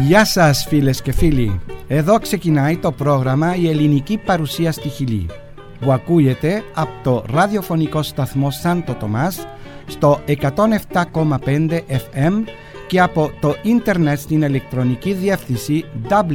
Γεια σας φίλες και φίλοι. Εδώ ξεκινάει το πρόγραμμα «Η ελληνική παρουσία στη Χιλή» που ακούγεται από το ραδιοφωνικό σταθμό Σάντο Τομάς στο 107,5 FM και από το ίντερνετ στην ηλεκτρονική διεύθυνση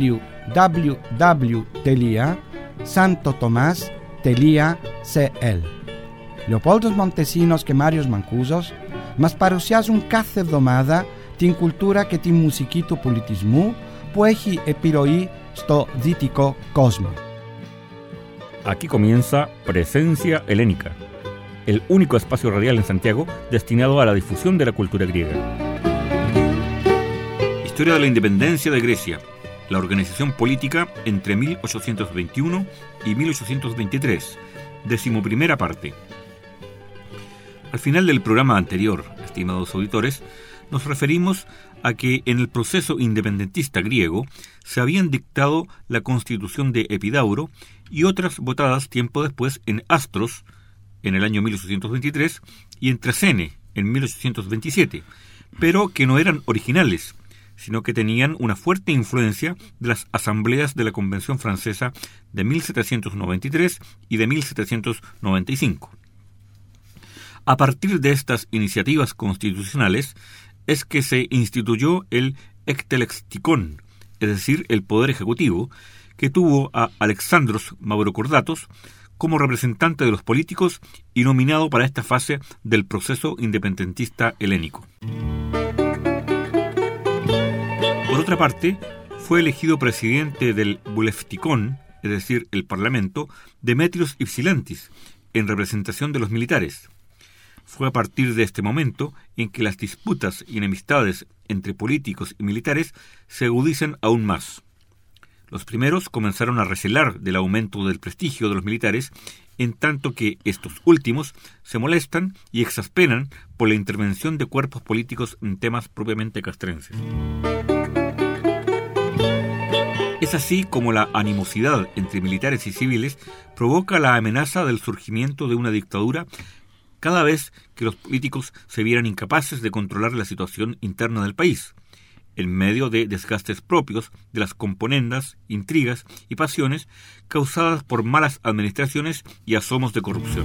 www.santotomas.cl. Λεοπόλδος Μοντεσίνος και Μάριος Μανκούζος μας παρουσιάζουν κάθε εβδομάδα την κουλτούρα και τη μουσική του πολιτισμού που έχει επιρροή στο δυτικό κόσμο. Aquí comienza Presencia Helénica, el único espacio radial en Santiago destinado a la difusión de la cultura griega. Historia de la independencia de Grecia, la organización política entre 1821 y 1823, 11ª parte. Al final del programa anterior, estimados auditores, nos referimos a que en el proceso independentista griego se habían dictado la constitución de Epidauro y otras votadas tiempo después en Astros, en el año 1823, y en Tresene, en 1827, pero que no eran originales, sino que tenían una fuerte influencia de las asambleas de la Convención Francesa de 1793 y de 1795. A partir de estas iniciativas constitucionales es que se instituyó el Ektelextikon, es decir, el poder ejecutivo, que tuvo a Alexandros Mavrokordatos como representante de los políticos y nominado para esta fase del proceso independentista helénico. Por otra parte, fue elegido presidente del Bouleftikon, es decir, el Parlamento, Demetrios Ypsilantis, en representación de los militares. Fue a partir de este momento en que las disputas y enemistades entre políticos y militares se agudizan aún más. Los primeros comenzaron a recelar del aumento del prestigio de los militares, en tanto que estos últimos se molestan y exasperan por la intervención de cuerpos políticos en temas propiamente castrenses. Es así como la animosidad entre militares y civiles provoca la amenaza del surgimiento de una dictadura cada vez que los políticos se vieran incapaces de controlar la situación interna del país, en medio de desgastes propios de las componendas, intrigas y pasiones causadas por malas administraciones y asomos de corrupción.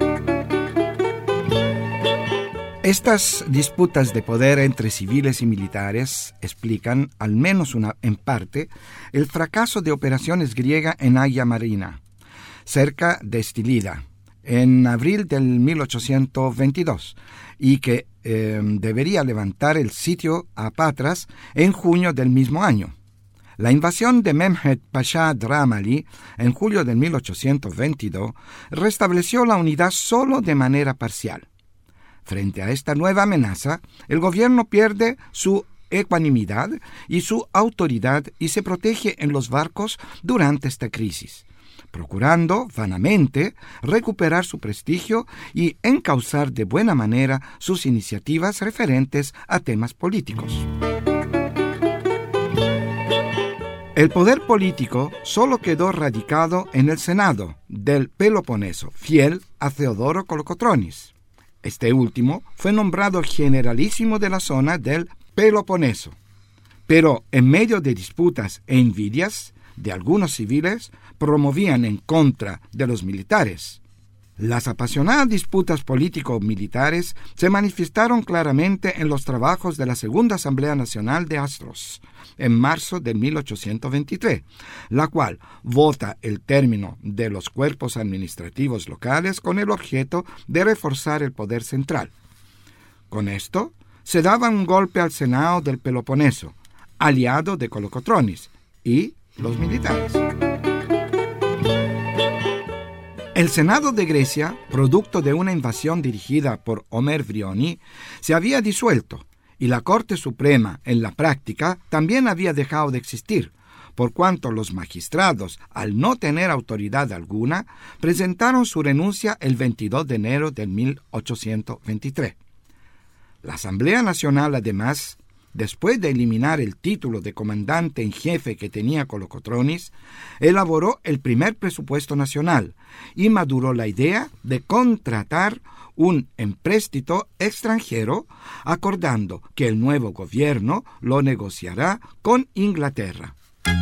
Estas disputas de poder entre civiles y militares explican, al menos en parte, el fracaso de operaciones griegas en Agia Marina, cerca de Stilida, en abril del 1822, y que debería levantar el sitio a Patras en junio del mismo año. La invasión de Mehmed Pasha Dramali en julio de 1822 restableció la unidad solo de manera parcial. Frente a esta nueva amenaza, el gobierno pierde su ecuanimidad y su autoridad y se protege en los barcos durante esta crisis, procurando vanamente recuperar su prestigio y encauzar de buena manera sus iniciativas referentes a temas políticos. El poder político solo quedó radicado en el Senado del Peloponeso, fiel a Teodoro Kolokotronis. Este último fue nombrado generalísimo de la zona del Peloponeso, pero en medio de disputas e envidias de algunos civiles promovían en contra de los militares. Las apasionadas disputas político-militares se manifestaron claramente en los trabajos de la Segunda Asamblea Nacional de Astros, en marzo de 1823, la cual vota el término de los cuerpos administrativos locales con el objeto de reforzar el poder central. Con esto, se daba un golpe al Senado del Peloponeso, aliado de Kolokotronis, y los militares. El Senado de Grecia, producto de una invasión dirigida por Homer Vrioni, se había disuelto y la Corte Suprema, en la práctica, también había dejado de existir, por cuanto los magistrados, al no tener autoridad alguna, presentaron su renuncia el 22 de enero de 1823. La Asamblea Nacional, además, después de eliminar el título de comandante en jefe que tenía Kolokotronis, elaboró el primer presupuesto nacional y maduró la idea de contratar un empréstito extranjero, acordando que el nuevo gobierno lo negociará con Inglaterra.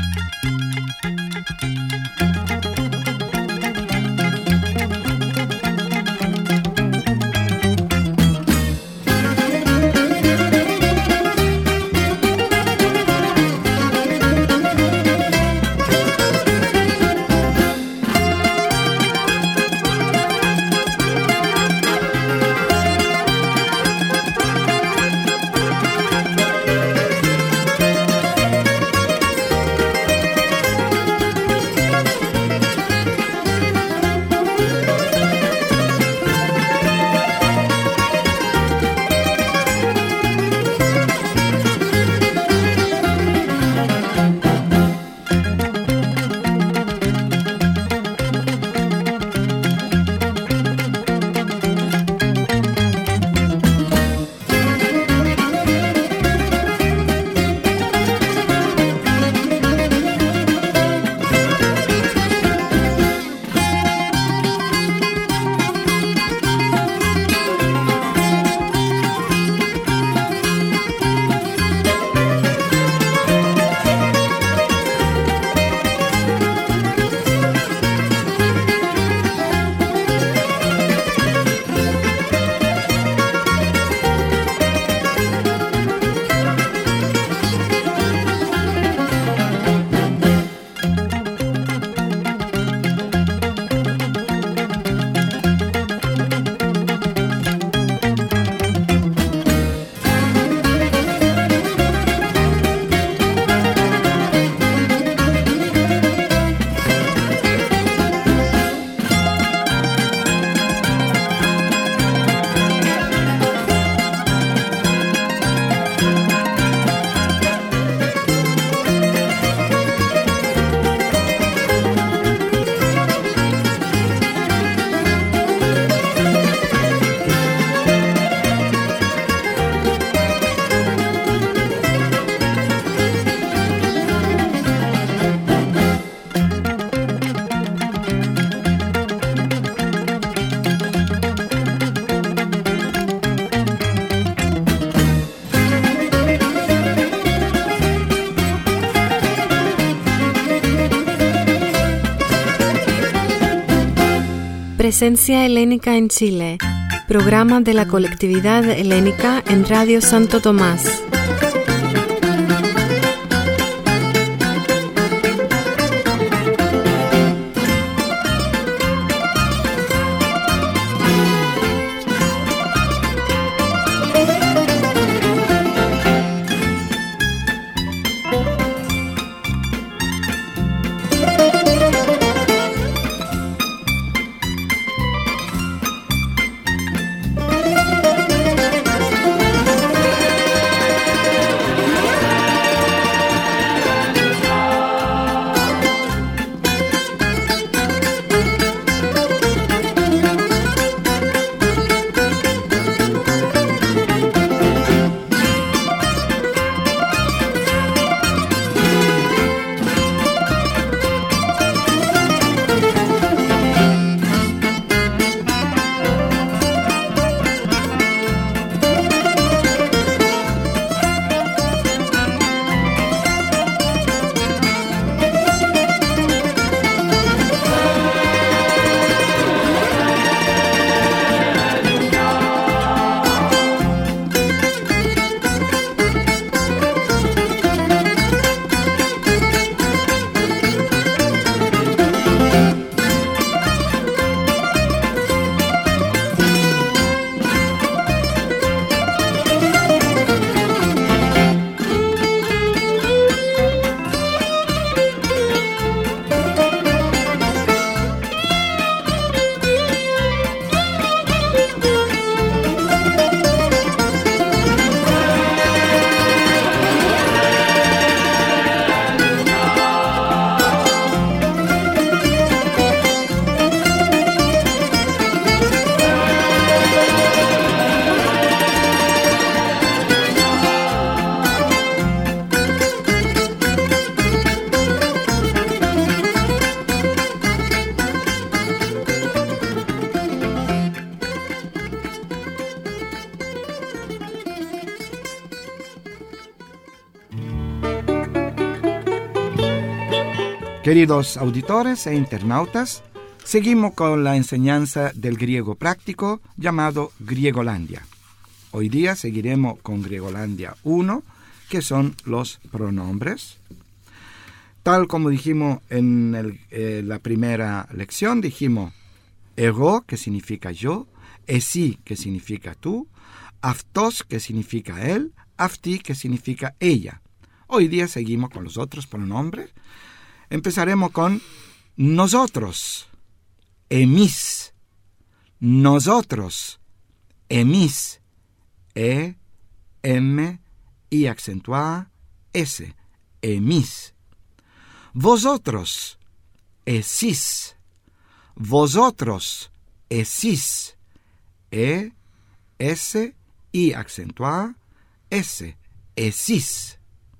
Presencia Helénica en Chile, programa de la colectividad helénica en Radio Santo Tomás. Queridos auditores e internautas, seguimos con la enseñanza del griego práctico llamado Griegolandia. Hoy día seguiremos con Griegolandia 1, que son los pronombres. Tal como dijimos en la primera lección, dijimos εγώ, que significa yo, εσύ, que significa tú, αυτός, que significa él, αυτή, que significa ella. Hoy día seguimos con los otros pronombres. Empezaremos con nosotros, εμείς, nosotros, εμείς, M, I acentuada, S, εμείς. Vosotros, εσείς, vosotros, εσείς, S, I acentuada, S, εσείς.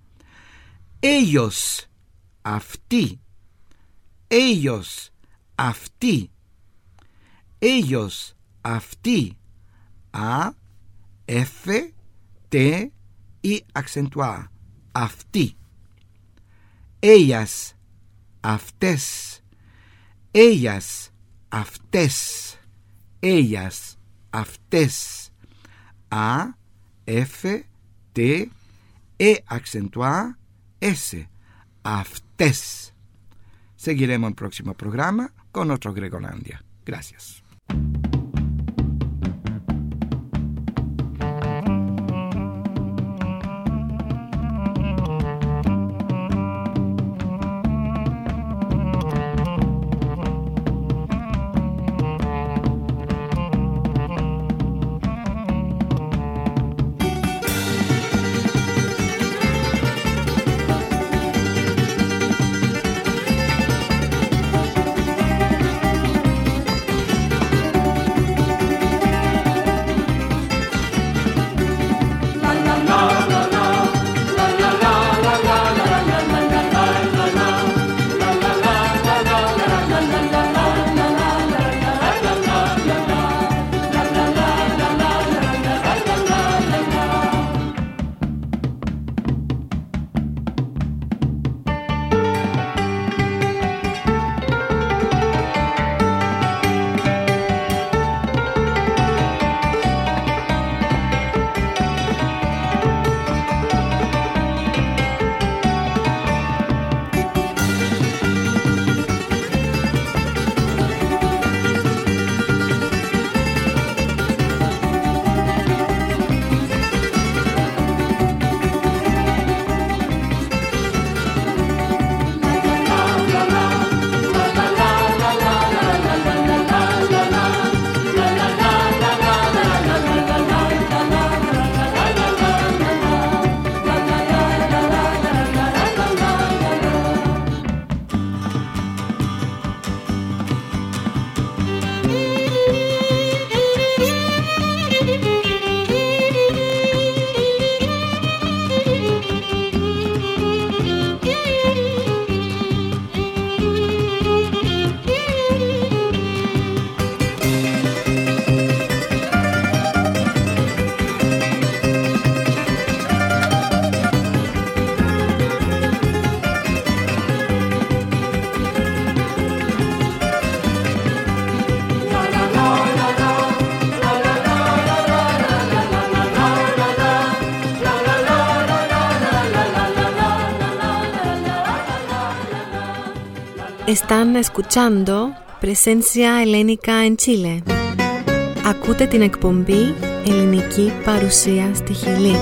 Ellos, αυτοί, ellos, αυτοί, ellos, αυτοί, A, F, T, I acentuada, αυτοί. Ellas, αυτές, ellas, αυτές, ellas, αυτές, A, F, T, E acentuada, S, αυτές. Seguiremos en el próximo programa con otro Griegolandia. Gracias. Están escuchando Presencia Ελένικα en Chile. Ακούτε την εκπομπή Ελληνική Παρουσία στη Χιλή.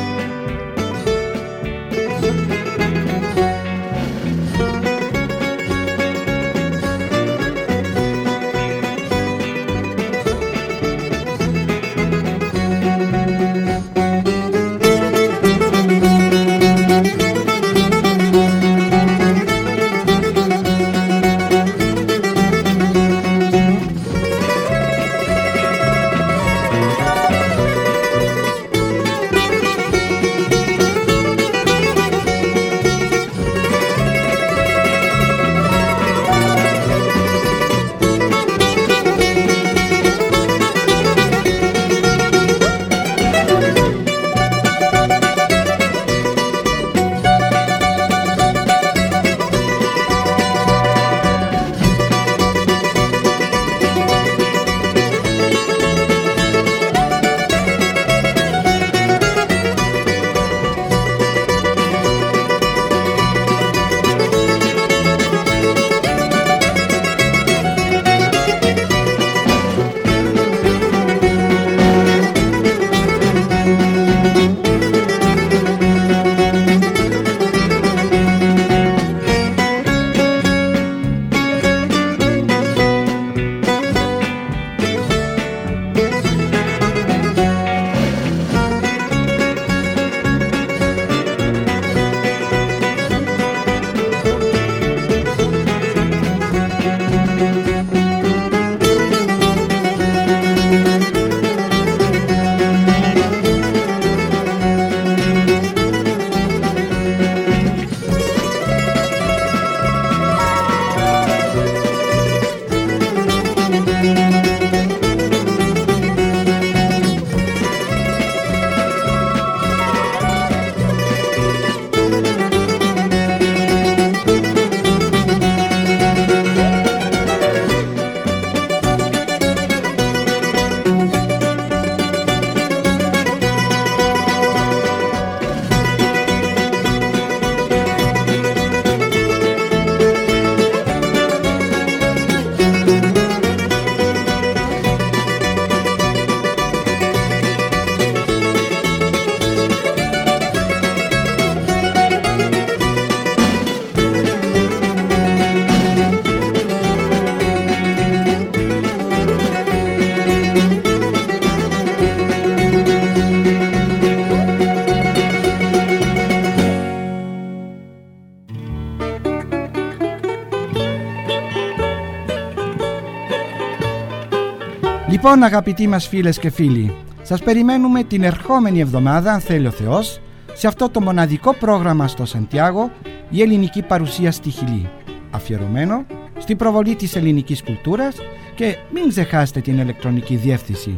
Λοιπόν, αγαπητοί μας φίλες και φίλοι, σας περιμένουμε την ερχόμενη εβδομάδα, αν θέλει ο Θεός, σε αυτό το μοναδικό πρόγραμμα στο Σαντιάγο, η ελληνική παρουσία στη Χιλή, αφιερωμένο στην προβολή της ελληνικής κουλτούρας, και μην ξεχάσετε την ηλεκτρονική διεύθυνση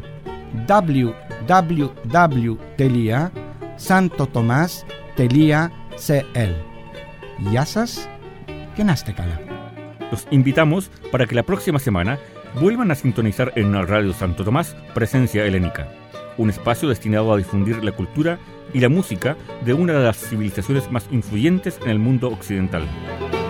www.santotomas.cl. Γεια σας και να είστε καλά. Los invitamos para que la próxima semana vuelvan a sintonizar en Radio Santo Tomás Presencia Helénica, un espacio destinado a difundir la cultura y la música de una de las civilizaciones más influyentes en el mundo occidental.